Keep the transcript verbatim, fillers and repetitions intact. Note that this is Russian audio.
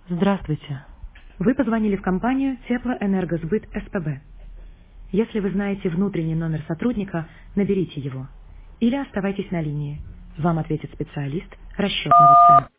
Здравствуйте. Вы позвонили в компанию Теплоэнергосбыт СПБ. Если вы знаете внутренний номер сотрудника, наберите его. Или оставайтесь на линии. Вам ответит специалист расчетного центра.